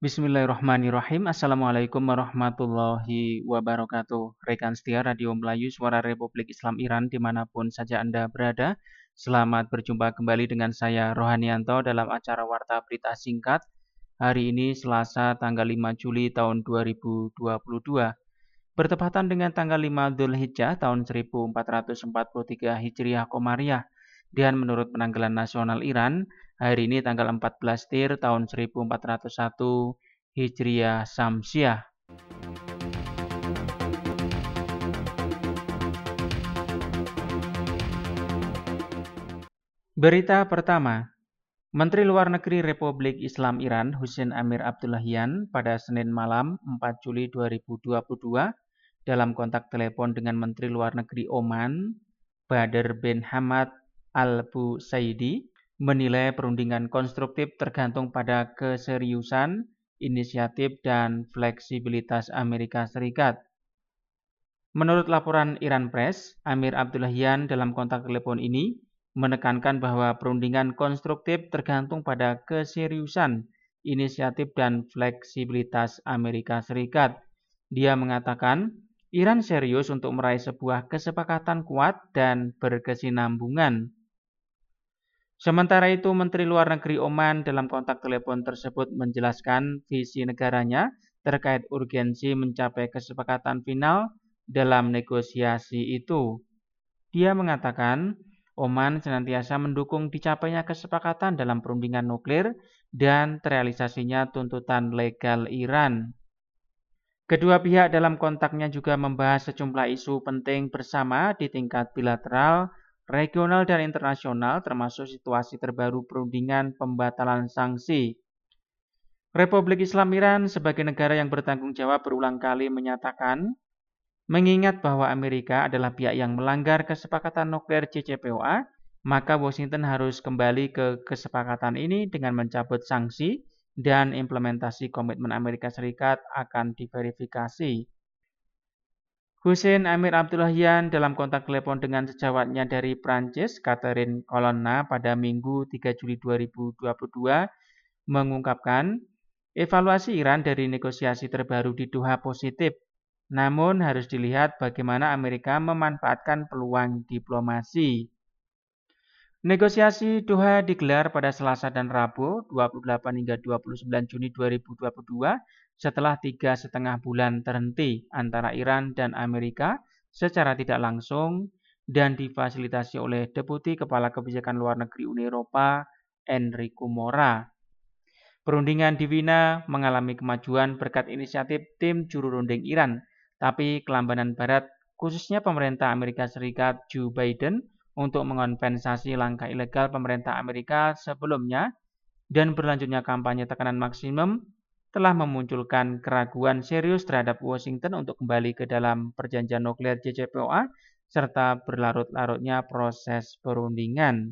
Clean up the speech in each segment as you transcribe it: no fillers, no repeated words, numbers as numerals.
Bismillahirrahmanirrahim. Assalamualaikum warahmatullahi wabarakatuh. Rekan setia Radio Melayu Suara Republik Islam Iran dimanapun saja Anda berada. Selamat berjumpa kembali dengan saya Rohanianto dalam acara Warta Berita Singkat. Hari ini Selasa tanggal 5 Juli tahun 2022. Bertepatan dengan tanggal 5 Dzulhijjah tahun 1443 Hijriah Komariah. Dan menurut penanggalan nasional Iran, hari ini tanggal 14 Tir tahun 1401 Hijriah Samsiah. Berita pertama, Menteri Luar Negeri Republik Islam Iran Hussein Amir Abdullahian pada Senin malam 4 Juli 2022 dalam kontak telepon dengan Menteri Luar Negeri Oman Badr bin Hamad Al-Busaidi menilai perundingan konstruktif tergantung pada keseriusan, inisiatif, dan fleksibilitas Amerika Serikat. Menurut laporan Iran Press, Amir Abdullahian dalam kontak telepon ini menekankan bahwa perundingan konstruktif tergantung pada keseriusan, inisiatif, dan fleksibilitas Amerika Serikat. Dia mengatakan, Iran serius untuk meraih sebuah kesepakatan kuat dan berkesinambungan. Sementara itu, Menteri Luar Negeri Oman dalam kontak telepon tersebut menjelaskan visi negaranya terkait urgensi mencapai kesepakatan final dalam negosiasi itu. Dia mengatakan, Oman senantiasa mendukung dicapainya kesepakatan dalam perundingan nuklir dan terrealisasinya tuntutan legal Iran. Kedua pihak dalam kontaknya juga membahas sejumlah isu penting bersama di tingkat bilateral, regional, dan internasional, termasuk situasi terbaru perundingan pembatalan sanksi. Republik Islam Iran sebagai negara yang bertanggung jawab berulang kali menyatakan, mengingat bahwa Amerika adalah pihak yang melanggar kesepakatan nuklir JCPOA, maka Washington harus kembali ke kesepakatan ini dengan mencabut sanksi dan implementasi komitmen Amerika Serikat akan diverifikasi. Hussein Amir Abdullahian dalam kontak telepon dengan sejawatnya dari Prancis, Catherine Colonna pada Minggu 3 Juli 2022 mengungkapkan, evaluasi Iran dari negosiasi terbaru di Doha positif, namun harus dilihat bagaimana Amerika memanfaatkan peluang diplomasi. Negosiasi Doha digelar pada Selasa dan Rabu 28 hingga 29 Juni 2022 setelah 3,5 bulan terhenti antara Iran dan Amerika secara tidak langsung dan difasilitasi oleh Deputi Kepala Kebijakan Luar Negeri Uni Eropa Enrico Mora. Perundingan di Wina mengalami kemajuan berkat inisiatif tim juru runding Iran, tapi kelambanan Barat, khususnya pemerintah Amerika Serikat Joe Biden, untuk mengompensasi langkah ilegal pemerintah Amerika sebelumnya dan berlanjutnya kampanye tekanan maksimum telah memunculkan keraguan serius terhadap Washington untuk kembali ke dalam perjanjian nuklir JCPOA serta berlarut-larutnya proses perundingan.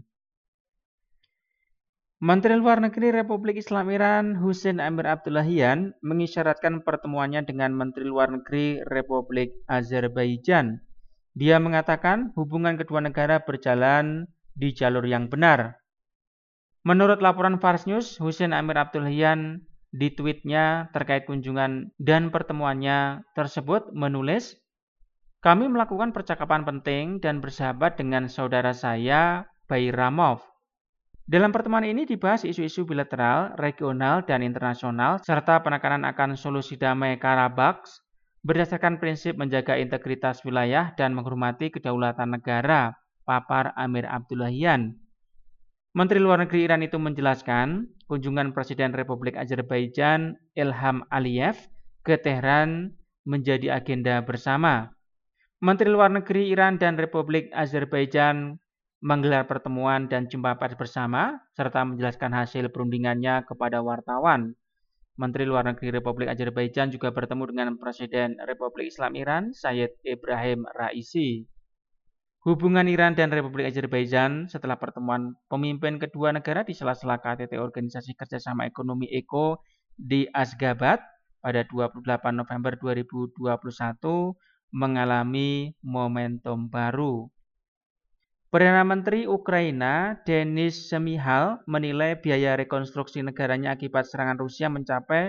Menteri Luar Negeri Republik Islam Iran Hussein Amir Abdullahian mengisyaratkan pertemuannya dengan Menteri Luar Negeri Republik Azerbaijan. Dia mengatakan hubungan kedua negara berjalan di jalur yang benar. Menurut laporan Fars News, Hussein Amir Abdullahian di tweetnya terkait kunjungan dan pertemuannya tersebut menulis, kami melakukan percakapan penting dan bersahabat dengan saudara saya, Bayramov. Dalam pertemuan ini dibahas isu-isu bilateral, regional, dan internasional, serta penekanan akan solusi damai Karabakh berdasarkan prinsip menjaga integritas wilayah dan menghormati kedaulatan negara, papar Amir Abdullahian. Menteri Luar Negeri Iran itu menjelaskan, kunjungan Presiden Republik Azerbaijan Ilham Aliyev ke Teheran menjadi agenda bersama. Menteri Luar Negeri Iran dan Republik Azerbaijan menggelar pertemuan dan jumpa pers bersama, serta menjelaskan hasil perundingannya kepada wartawan. Menteri Luar Negeri Republik Azerbaijan juga bertemu dengan Presiden Republik Islam Iran, Sayyid Ibrahim Raisi. Hubungan Iran dan Republik Azerbaijan setelah pertemuan pemimpin kedua negara di sela-sela KTT Organisasi Kerjasama Ekonomi ECO di Ashgabat pada 28 November 2021 mengalami momentum baru. Perdana Menteri Ukraina Denis Shmyhal menilai biaya rekonstruksi negaranya akibat serangan Rusia mencapai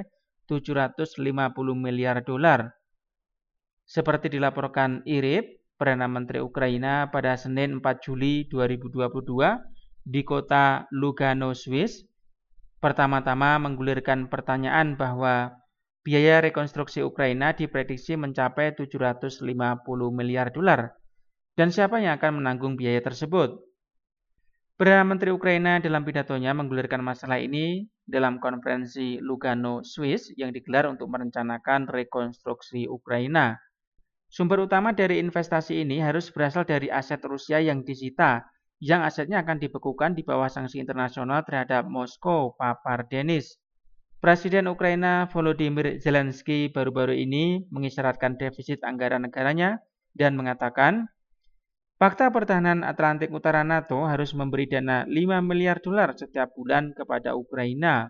750 miliar dolar. Seperti dilaporkan IRIB, Perdana Menteri Ukraina pada Senin 4 Juli 2022 di kota Lugano, Swiss, pertama-tama menggulirkan pertanyaan bahwa biaya rekonstruksi Ukraina diprediksi mencapai 750 miliar dolar. Dan siapa yang akan menanggung biaya tersebut? Perdana Menteri Ukraina dalam pidatonya menggulirkan masalah ini dalam konferensi Lugano, Swiss yang digelar untuk merencanakan rekonstruksi Ukraina. Sumber utama dari investasi ini harus berasal dari aset Rusia yang disita, yang asetnya akan dibekukan di bawah sanksi internasional terhadap Moskow, papar Denis. Presiden Ukraina Volodymyr Zelensky baru-baru ini mengisyaratkan defisit anggaran negaranya dan mengatakan, Fakta Pertahanan Atlantik Utara NATO harus memberi dana 5 miliar dolar setiap bulan kepada Ukraina.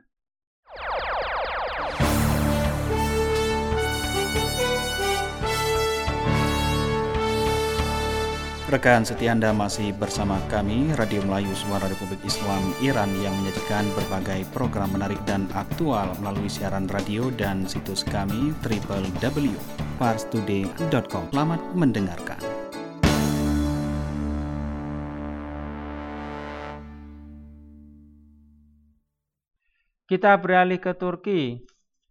Rekan setia Anda masih bersama kami, Radio Melayu Suara Republik Islam Iran yang menyajikan berbagai program menarik dan aktual melalui siaran radio dan situs kami www.parstoday.com. Selamat mendengarkan. Kita beralih ke Turki.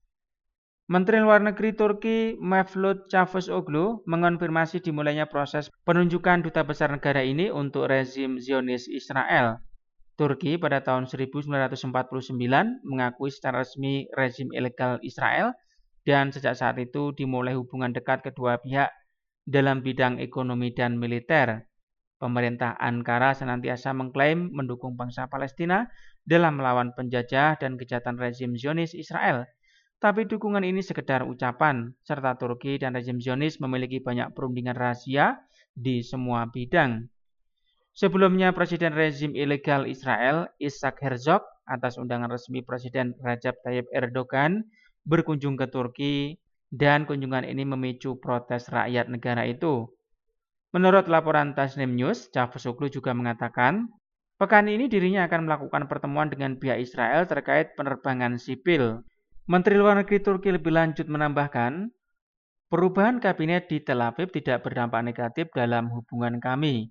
Menteri Luar Negeri Turki Mevlut Cavusoglu mengonfirmasi dimulainya proses penunjukan duta besar negara ini untuk rezim Zionis Israel. Turki pada tahun 1949 mengakui secara resmi rezim ilegal Israel dan sejak saat itu dimulai hubungan dekat kedua pihak dalam bidang ekonomi dan militer. Pemerintah Ankara senantiasa mengklaim mendukung bangsa Palestina dalam melawan penjajah dan kejahatan rezim Zionis Israel. Tapi dukungan ini sekedar ucapan, serta Turki dan rezim Zionis memiliki banyak perundingan rahasia di semua bidang. Sebelumnya, Presiden rezim ilegal Israel, Isaac Herzog, atas undangan resmi Presiden Recep Tayyip Erdogan, berkunjung ke Turki dan kunjungan ini memicu protes rakyat negara itu. Menurut laporan Tasnim News, Cavusoglu juga mengatakan, pekan ini dirinya akan melakukan pertemuan dengan pihak Israel terkait penerbangan sipil. Menteri Luar Negeri Turki lebih lanjut menambahkan, perubahan kabinet di Tel Aviv tidak berdampak negatif dalam hubungan kami.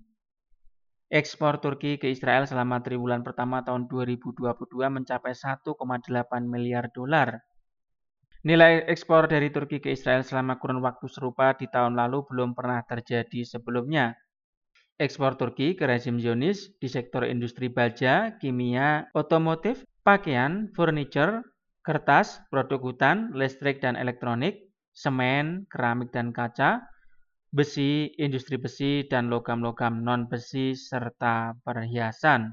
Ekspor Turki ke Israel selama triwulan pertama tahun 2022 mencapai 1,8 miliar dolar. Nilai ekspor dari Turki ke Israel selama kurun waktu serupa di tahun lalu belum pernah terjadi sebelumnya. Ekspor Turki ke rezim Zionis di sektor industri baja, kimia, otomotif, pakaian, furniture, kertas, produk hutan, listrik dan elektronik, semen, keramik dan kaca, besi, industri besi, dan logam-logam non-besi, serta perhiasan.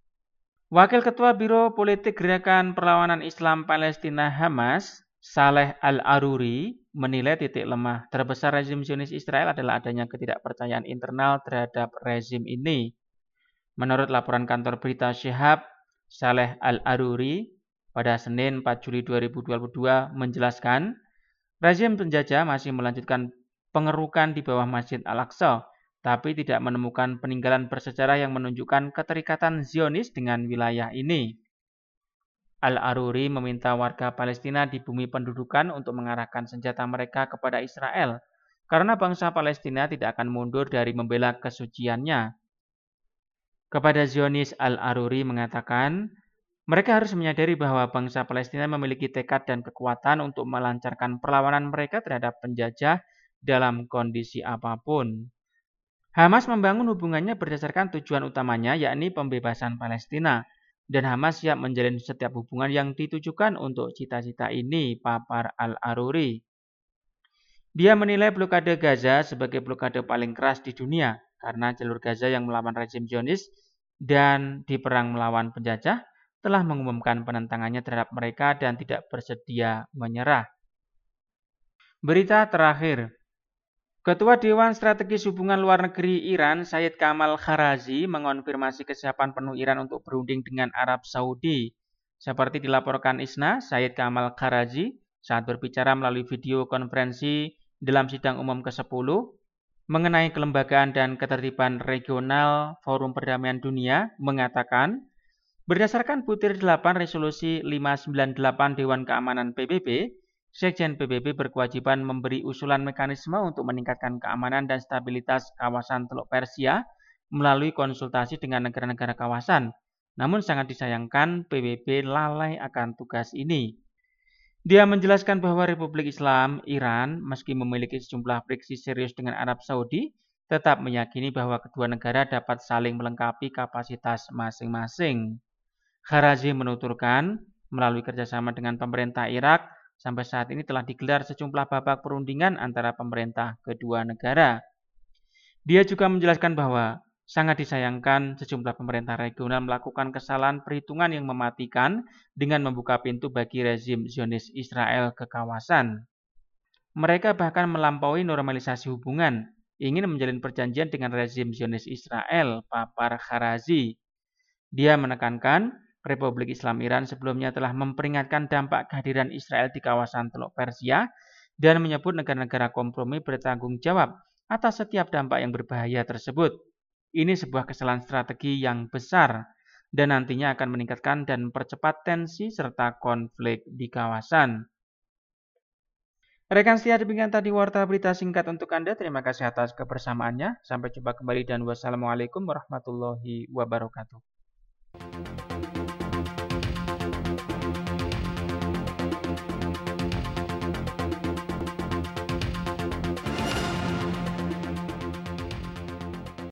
Wakil Ketua Biro Politik Gerakan Perlawanan Islam Palestina Hamas, Saleh Al-Aruri, menilai titik lemah terbesar rezim Zionis Israel adalah adanya ketidakpercayaan internal terhadap rezim ini. Menurut laporan kantor berita Syihab, Saleh Al-Aruri pada Senin 4 Juli 2022 menjelaskan, rezim penjajah masih melanjutkan pengerukan di bawah Masjid Al-Aqsa, tapi tidak menemukan peninggalan bersejarah yang menunjukkan keterikatan Zionis dengan wilayah ini. Al-Aruri meminta warga Palestina di bumi pendudukan untuk mengarahkan senjata mereka kepada Israel, karena bangsa Palestina tidak akan mundur dari membela kesuciannya. Kepada Zionis, Al-Aruri mengatakan, mereka harus menyadari bahwa bangsa Palestina memiliki tekad dan kekuatan untuk melancarkan perlawanan mereka terhadap penjajah dalam kondisi apapun. Hamas membangun hubungannya berdasarkan tujuan utamanya, yakni pembebasan Palestina. Dan Hamas siap menjalin setiap hubungan yang ditujukan untuk cita-cita ini, papar Al-Aruri. Dia menilai blokade Gaza sebagai blokade paling keras di dunia, karena jalur Gaza yang melawan rezim Zionis dan di perang melawan penjajah telah mengumumkan penentangannya terhadap mereka dan tidak bersedia menyerah. Berita terakhir. Ketua Dewan Strategis Hubungan Luar Negeri Iran, Said Kamal Kharazmi, mengonfirmasi kesiapan penuh Iran untuk berunding dengan Arab Saudi. Seperti dilaporkan ISNA, Said Kamal Kharazmi saat berbicara melalui video konferensi dalam sidang umum ke-10 mengenai kelembagaan dan ketertiban regional Forum Perdamaian Dunia mengatakan, berdasarkan butir 8 resolusi 598 Dewan Keamanan PBB, Sekjen PBB berkewajiban memberi usulan mekanisme untuk meningkatkan keamanan dan stabilitas kawasan Teluk Persia melalui konsultasi dengan negara-negara kawasan. Namun sangat disayangkan PBB lalai akan tugas ini. Dia menjelaskan bahwa Republik Islam Iran meski memiliki sejumlah friksi serius dengan Arab Saudi, tetap meyakini bahwa kedua negara dapat saling melengkapi kapasitas masing-masing. Kharazi menuturkan, melalui kerjasama dengan pemerintah Irak, sampai saat ini telah digelar sejumlah babak perundingan antara pemerintah kedua negara. Dia juga menjelaskan bahwa sangat disayangkan sejumlah pemerintah regional melakukan kesalahan perhitungan yang mematikan dengan membuka pintu bagi rezim Zionis Israel ke kawasan. Mereka bahkan melampaui normalisasi hubungan, ingin menjalin perjanjian dengan rezim Zionis Israel, papar Kharazi. Dia menekankan Republik Islam Iran sebelumnya telah memperingatkan dampak kehadiran Israel di kawasan Teluk Persia dan menyebut negara-negara kompromi bertanggung jawab atas setiap dampak yang berbahaya tersebut. Ini sebuah kesalahan strategi yang besar dan nantinya akan meningkatkan dan mempercepat tensi serta konflik di kawasan. Rekan setia, demikian tadi warta berita singkat untuk Anda. Terima kasih atas kebersamaannya. Sampai jumpa kembali dan wassalamualaikum warahmatullahi wabarakatuh.